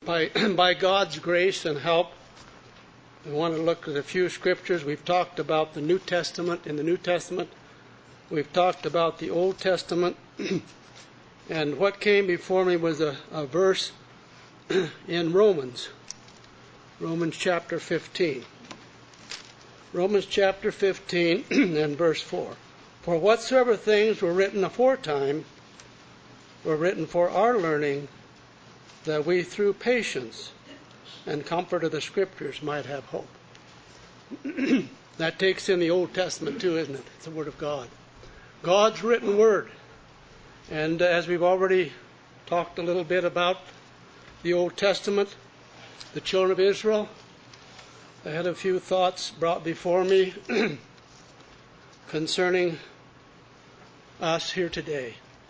By God's grace and help, we want to look at a few scriptures. We've talked about the New Testament. In the New Testament, we've talked about the Old Testament. And what came before me was a verse in Romans chapter 15. Romans chapter 15 and verse 4. For whatsoever things were written aforetime were written for our learning, that we through patience and comfort of the Scriptures might have hope. That takes in the Old Testament too, isn't it? It's the Word of God. God's written Word. And as we've already talked a little bit about the Old Testament, the children of Israel, I had a few thoughts brought before me concerning us here today.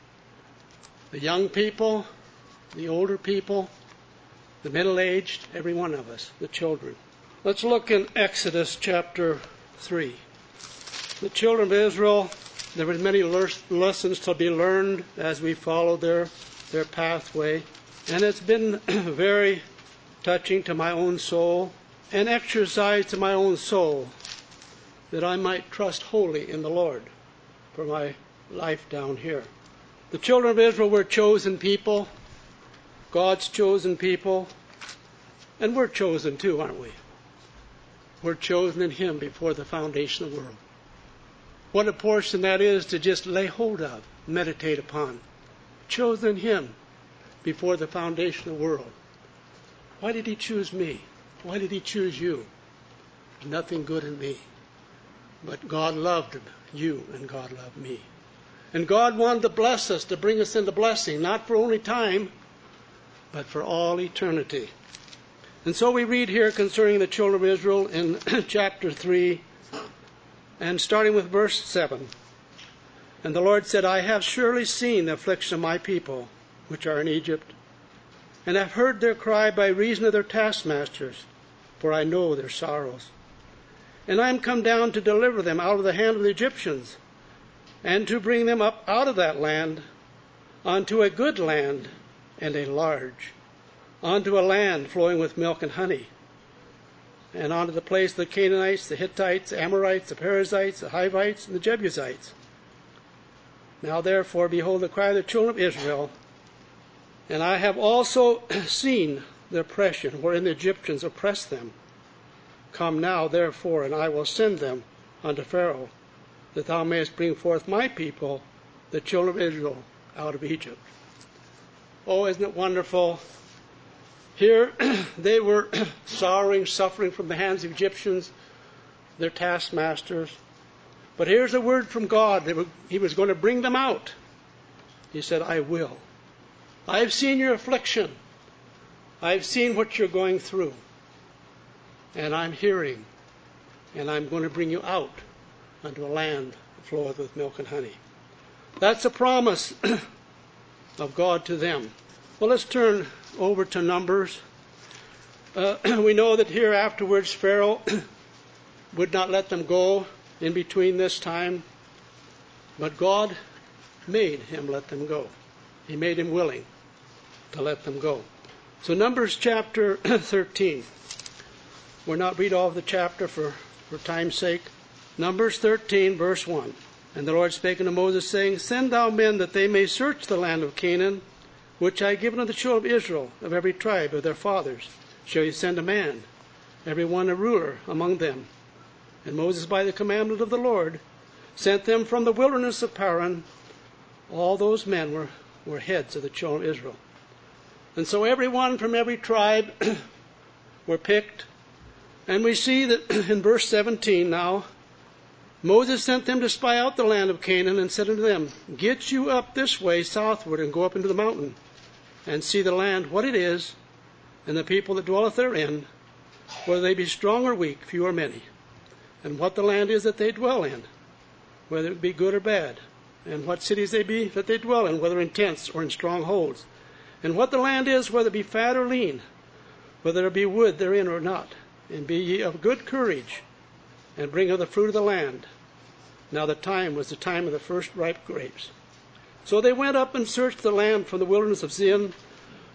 The young people, the older people, the middle-aged, every one of us, the children. Let's look in Exodus chapter 3. The children of Israel, there were many lessons to be learned as we follow their pathway. And it's been very touching to my own soul, and exercise to my own soul, that I might trust wholly in the Lord for my life down here. The children of Israel were chosen people, God's chosen people, and we're chosen too, aren't we? We're chosen in Him before the foundation of the world. What a portion that is to just lay hold of, meditate upon. Chosen in Him before the foundation of the world. Why did He choose me? Why did He choose you? There's nothing good in me. But God loved you and God loved me. And God wanted to bless us, to bring us into blessing, not for only time, but for all eternity. And so we read here concerning the children of Israel in chapter 3, and starting with verse 7. And the Lord said, I have surely seen the affliction of my people, which are in Egypt, and have heard their cry by reason of their taskmasters, for I know their sorrows. And I am come down to deliver them out of the hand of the Egyptians, and to bring them up out of that land unto a good land and a large, unto a land flowing with milk and honey, and unto the place of the Canaanites, the Hittites, the Amorites, the Perizzites, the Hivites, and the Jebusites. Now therefore, behold, the cry of the children of Israel, and I have also seen the oppression wherein the Egyptians oppressed them. Come now, therefore, and I will send them unto Pharaoh, that thou mayest bring forth my people, the children of Israel, out of Egypt. Oh, isn't it wonderful? Here they were sorrowing, suffering from the hands of Egyptians, their taskmasters. But here's a word from God. He was going to bring them out. He said, I will. I've seen your affliction. I've seen what you're going through. And I'm hearing. And I'm going to bring you out unto a land that floweth with milk and honey. That's a promise of God to them. Well, let's turn over to Numbers. We know that here afterwards Pharaoh would not let them go in between this time, but God made him let them go. He made him willing to let them go. So Numbers chapter 13. We'll not read all of the chapter for time's sake. Numbers 13, verse 1. And the Lord spake unto Moses, saying, Send thou men that they may search the land of Canaan, which I have given unto the children of Israel, of every tribe of their fathers. Shall ye send a man, every one a ruler among them? And Moses, by the commandment of the Lord, sent them from the wilderness of Paran. All those men were heads of the children of Israel. And so everyone from every tribe were picked. And we see that in verse 17 now, Moses sent them to spy out the land of Canaan, and said unto them, Get you up this way southward, and go up into the mountain, and see the land, what it is, and the people that dwelleth therein, whether they be strong or weak, few or many, and what the land is that they dwell in, whether it be good or bad, and what cities they be that they dwell in, whether in tents or in strongholds, and what the land is, whether it be fat or lean, whether there be wood therein or not, and be ye of good courage, and bring of the fruit of the land. Now the time was the time of the first ripe grapes. So they went up and searched the land from the wilderness of Zin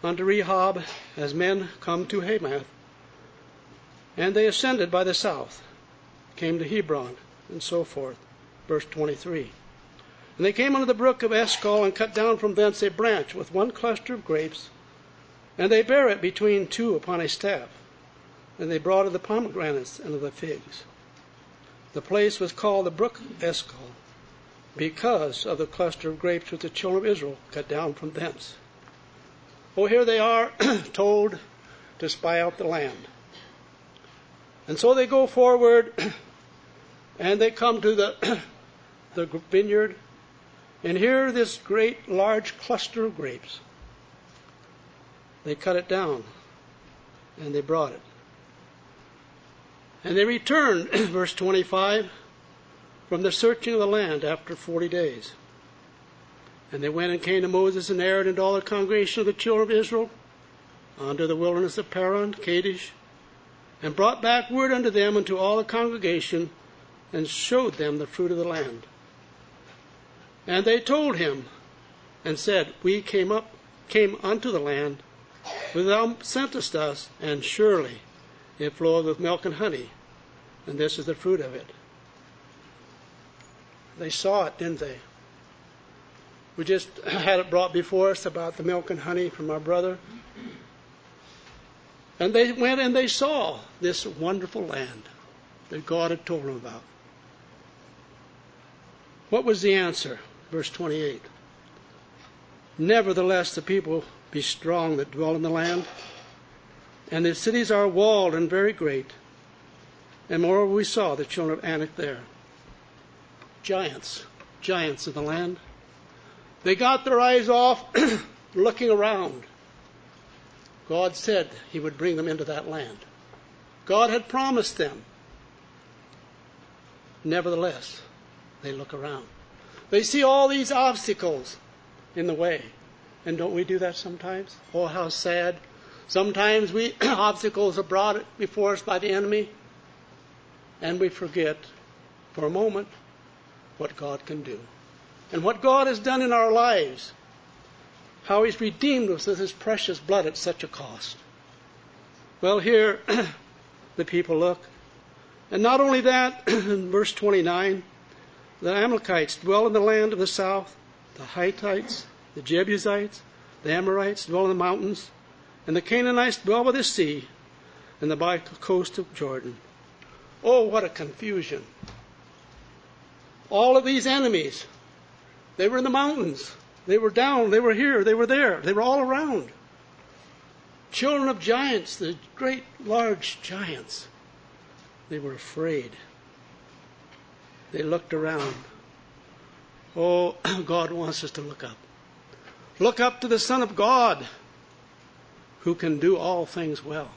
unto Rehob as men come to Hamath. And they ascended by the south, came to Hebron, and so forth. Verse 23. And they came unto the brook of Eshcol, and cut down from thence a branch with one cluster of grapes, and they bare it between two upon a staff. And they brought of the pomegranates and of the figs. The place was called the brook Eshcol, because of the cluster of grapes which the children of Israel cut down from thence. Oh, here they are told to spy out the land. And so they go forward, and they come to the vineyard, and here this great large cluster of grapes. They cut it down, and they brought it. And they returned, verse 25, from the searching of the land after 40 days. And they went and came to Moses and Aaron and all the congregation of the children of Israel unto the wilderness of Paran, Kadesh, and brought back word unto them and to all the congregation, and showed them the fruit of the land. And they told him, and said, We came unto the land, whither thou sentest us, and surely it floweth with milk and honey, and this is the fruit of it. They saw it, didn't they? We just had it brought before us about the milk and honey from our brother. And they went and they saw this wonderful land that God had told them about. What was the answer? Verse 28. Nevertheless, the people be strong that dwell in the land, and the cities are walled and very great. And moreover, we saw the children of Anak there. Giants in the land. They got their eyes off looking around. God said he would bring them into that land. God had promised them. Nevertheless, they look around. They see all these obstacles in the way. And don't we do that sometimes? Oh, how sad. Sometimes obstacles are brought before us by the enemy, and we forget for a moment what God can do. And what God has done in our lives. How he's redeemed us with his precious blood at such a cost. Well, here the people look. And not only that, in verse 29, the Amalekites dwell in the land of the south, the Hittites, the Jebusites, the Amorites dwell in the mountains, and the Canaanites dwell by the sea and by the coast of Jordan. Oh, what a confusion. All of these enemies, they were in the mountains. They were down, they were here, they were there. They were all around. Children of giants, the great, large giants. They were afraid. They looked around. Oh, God wants us to look up. Look up to the Son of God, who can do all things well.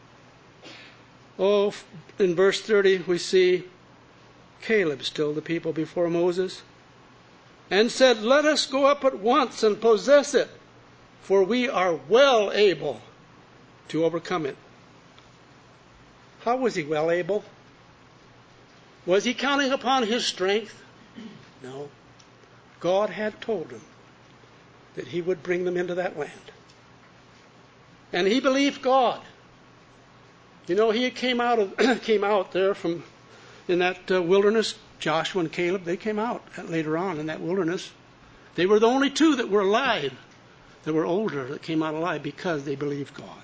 Oh, in verse 30 we see Caleb still the people before Moses, and said, Let us go up at once and possess it, for we are well able to overcome it. How was he well able? Was he counting upon his strength? No. God had told him that he would bring them into that land. And he believed God. You know, he came out there from in that wilderness. Joshua and Caleb, they came out later on in that wilderness. They were the only two that were alive, that were older, that came out alive because they believed God.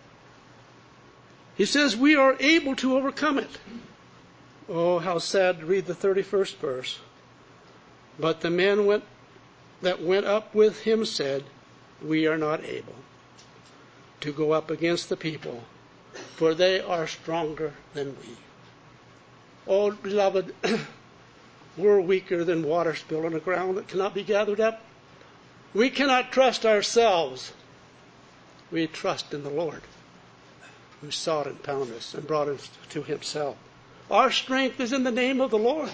He says, we are able to overcome it. Oh, how sad to read the 31st verse. But the men that went up with him said, We are not able to go up against the people, for they are stronger than we. Oh, beloved, we're weaker than water spilled on the ground that cannot be gathered up. We cannot trust ourselves. We trust in the Lord, who sought and found us and brought us to himself. Our strength is in the name of the Lord.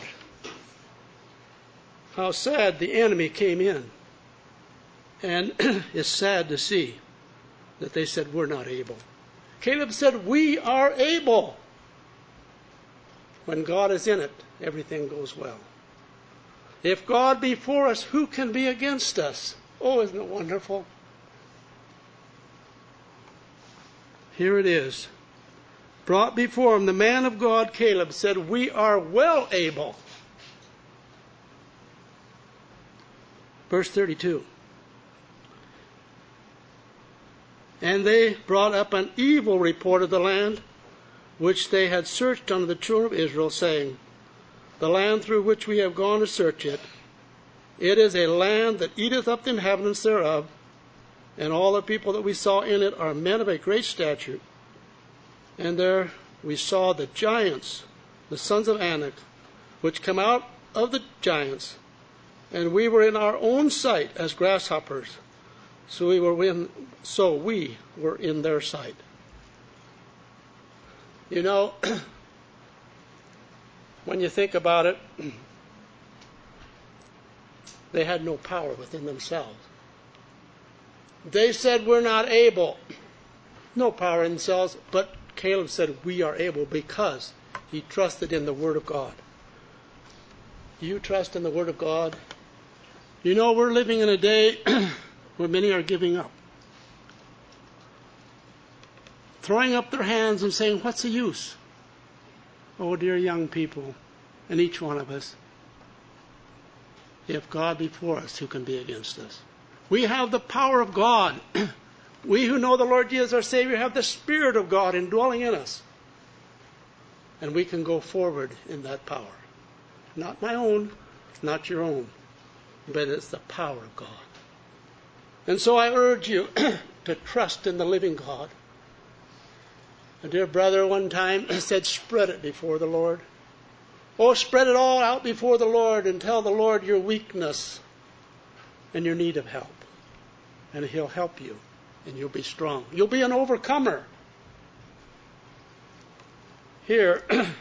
How sad the enemy came in. And it's sad to see that they said, we're not able. Caleb said, we are able. When God is in it, everything goes well. If God be for us, who can be against us? Oh, isn't it wonderful? Here it is. Brought before him, the man of God, Caleb, said, we are well able. Verse 32. And they brought up an evil report of the land, which they had searched unto the children of Israel, saying, the land through which we have gone to search it, it is a land that eateth up the inhabitants thereof, and all the people that we saw in it are men of a great stature. And there we saw the giants, the sons of Anak, which come out of the giants, and we were in our own sight as grasshoppers, so we were in their sight. You know, when you think about it, they had no power within themselves. They said, we're not able. No power in themselves, but Caleb said, we are able, because he trusted in the Word of God. You trust in the Word of God? You know, we're living in a day where many are giving up. Throwing up their hands and saying, what's the use? Oh, dear young people, and each one of us, if God be for us, who can be against us? We have the power of God. We who know the Lord Jesus our Savior have the Spirit of God indwelling in us. And we can go forward in that power. Not my own, not your own, but it's the power of God. And so I urge you to trust in the living God. A dear brother one time said, spread it before the Lord. Oh, spread it all out before the Lord and tell the Lord your weakness and your need of help. And He'll help you, and you'll be strong. You'll be an overcomer. Here,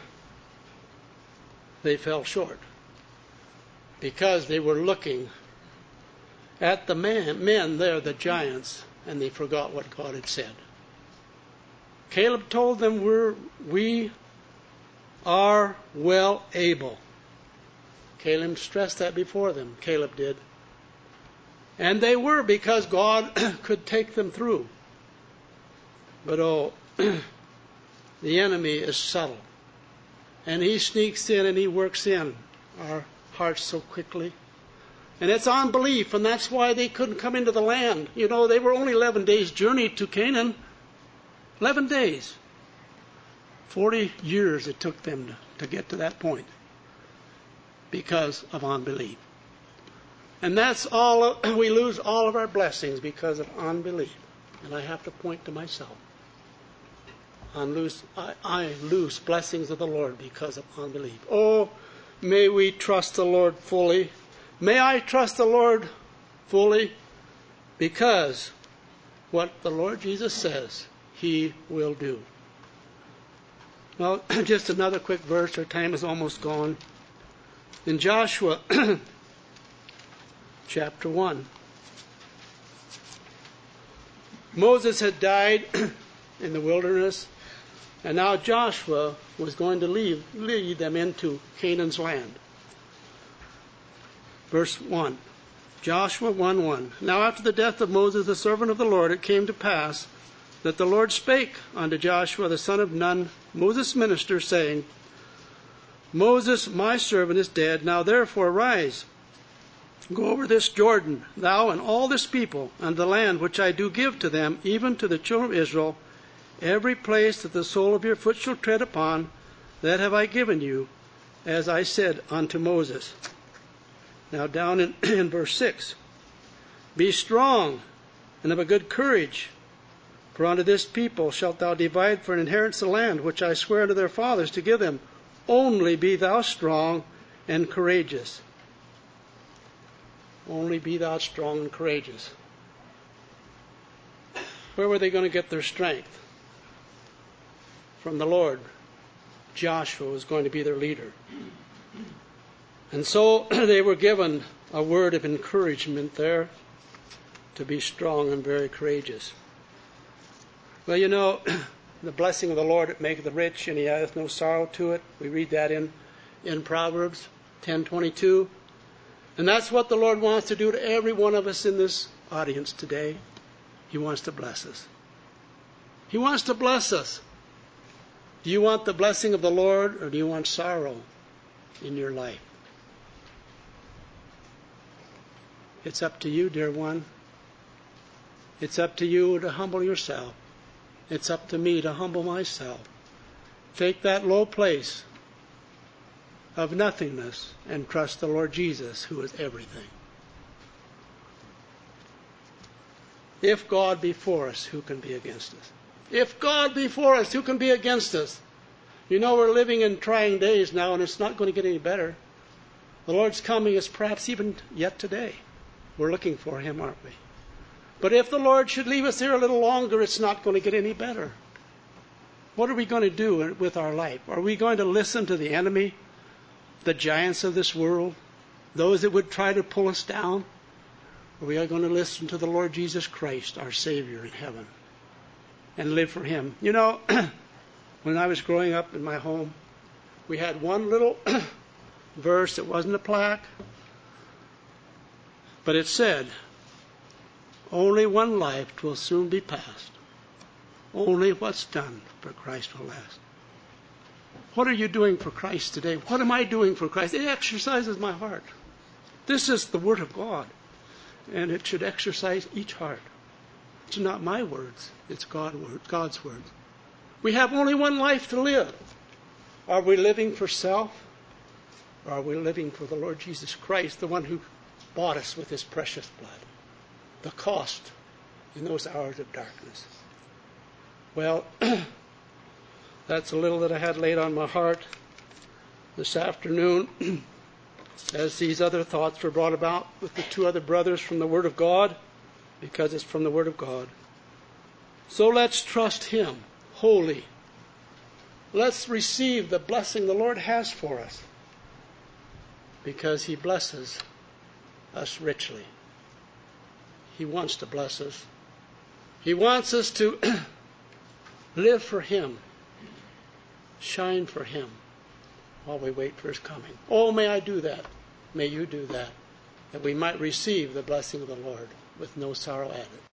they fell short because they were looking at the men there, the giants, and they forgot what God had said. Caleb told them, we are well able. Caleb stressed that before them. Caleb did. And they were, because God could take them through. But the enemy is subtle. And he sneaks in and he works in our hearts so quickly. And it's unbelief, and that's why they couldn't come into the land. You know, they were only 11 days' journey to Canaan. 11 days. 40 years it took them to get to that point because of unbelief. And that's all. We lose all of our blessings because of unbelief. And I have to point to myself. I lose blessings of the Lord because of unbelief. Oh, may we trust the Lord fully. May I trust the Lord fully, because what the Lord Jesus says, He will do. Well, just another quick verse. Our time is almost gone. In Joshua chapter 1. Moses had died in the wilderness, and now Joshua was going to lead them into Canaan's land. Verse 1. Joshua 1:1. Now after the death of Moses, the servant of the Lord, it came to pass that the Lord spake unto Joshua the son of Nun, Moses' minister, saying, Moses, my servant, is dead. Now therefore arise, go over this Jordan, thou and all this people, unto the land which I do give to them, even to the children of Israel. Every place that the sole of your foot shall tread upon, that have I given you, as I said unto Moses. Now down in verse 6. Be strong and of a good courage, for unto this people shalt thou divide for an inheritance the land which I swear unto their fathers to give them. Only be thou strong and courageous. Only be thou strong and courageous. Where were they going to get their strength? From the Lord. Joshua was going to be their leader. And so they were given a word of encouragement there to be strong and very courageous. Well, you know, the blessing of the Lord maketh rich, and He addeth no sorrow to it. We read that in Proverbs 10:22. And that's what the Lord wants to do to every one of us in this audience today. He wants to bless us. He wants to bless us. Do you want the blessing of the Lord, or do you want sorrow in your life? It's up to you, dear one. It's up to you to humble yourself. It's up to me to humble myself. Take that low place of nothingness and trust the Lord Jesus, who is everything. If God be for us, who can be against us? If God be for us, who can be against us? You know, we're living in trying days now, and it's not going to get any better. The Lord's coming is perhaps even yet today. We're looking for him, aren't we? But if the Lord should leave us here a little longer, it's not going to get any better. What are we going to do with our life? Are we going to listen to the enemy, the giants of this world, those that would try to pull us down? Or we are going to listen to the Lord Jesus Christ, our Savior in heaven, and live for him? You know, when I was growing up in my home, we had one little verse. It wasn't a plaque, but it said, only one life will soon be past. Only what's done for Christ will last. What are you doing for Christ today? What am I doing for Christ? It exercises my heart. This is the Word of God, and it should exercise each heart. It's not my words, it's God's words. We have only one life to live. Are we living for self? Or are we living for the Lord Jesus Christ, the one who bought us with his precious blood? The cost in those hours of darkness. Well, that's a little that I had laid on my heart this afternoon as these other thoughts were brought about with the two other brothers from the Word of God, because it's from the Word of God. So let's trust him wholly. Let's receive the blessing the Lord has for us, because he blesses us richly. He wants to bless us. He wants us to live for him, shine for him while we wait for his coming. Oh, may I do that. May you do that, that we might receive the blessing of the Lord with no sorrow added.